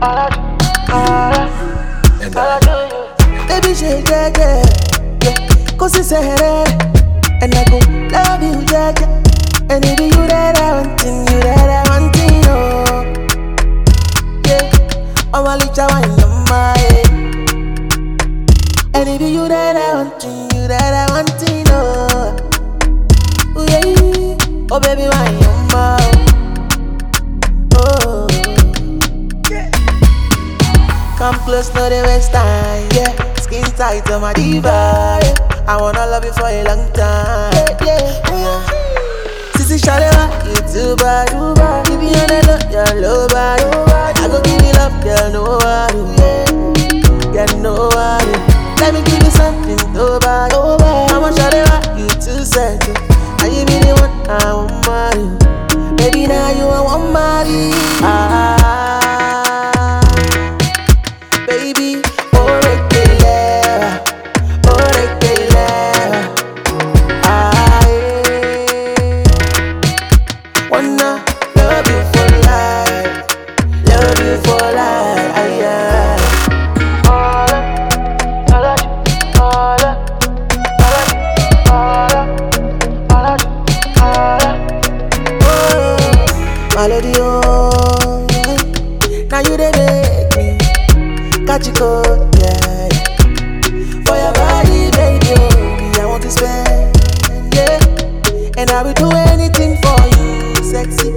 And Baby, shake, yeah. Cause it's a head, and I go love you, yeah. And it be you that I want, you that I want, oh. Yeah, I'm a little wine on my head. And it be you that I want, you that I want, oh. Oh, yeah. Oh, baby, wine on my head. Oh, yeah. Come close, no the waste time, yeah. Skin tight on my diva, yeah. I wanna love you for a long time, yeah. Sissy Shalewa, you too bad. Give me on the look, you're low bad. I go give you love, girl, nobody, yeah, nobody. Let me give you something, nobody. I'm a Shalewa, you too sad. And you be the one I want marry. Baby, now you I want marry. Baby, oh, regular. Wanna love you for life, love you for life, yeah. Melody, oh, yeah. Now you they make me catch you cold, yeah. For your body, baby, oh, I want to spend, yeah. And I will do anything for you, sexy.